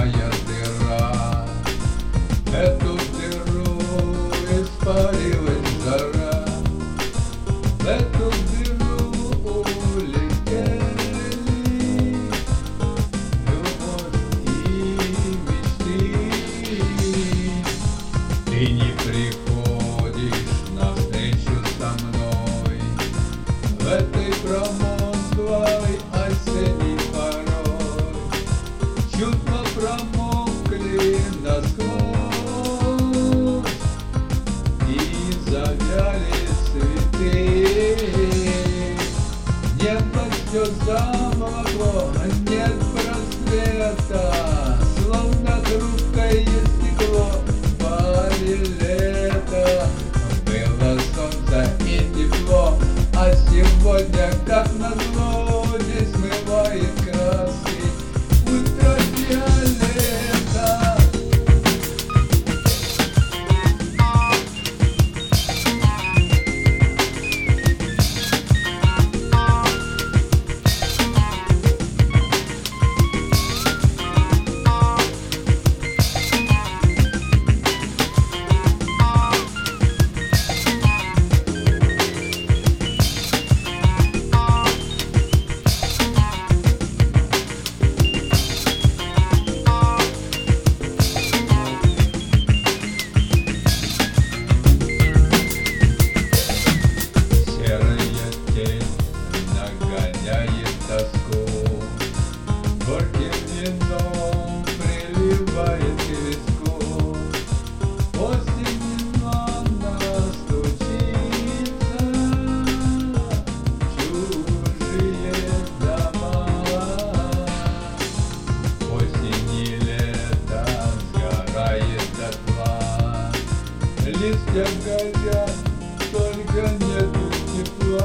черная дыра. Эту дыру испарилась жара, в эту дыру улетели любовь и мечты. Ты не приходишь навстречу со мной в этой промозглой осенней порой. Чувства промокли насквозь и завяли цветы. Небо все замолокло, нет просвета, словно хрупкое стекло в баре лета. Было солнце и тепло, а сегодня, как назло, не смывает краски ультрафиолета. Нагоняет тоску, горьким вином приливает к виску. Осень немного стучится, чужие дома. Осень и лето сгорает дотла, листья горят, только нету тепла.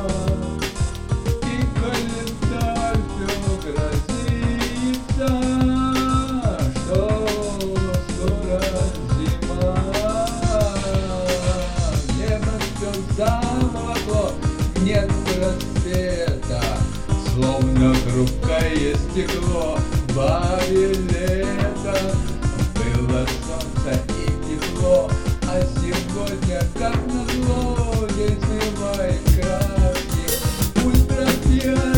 Замолокло, нет рассвета, словно хрупкое стекло в баре лета. Было солнце и тепло, а сегодня, как назло, день смывает краски ультрафиолета.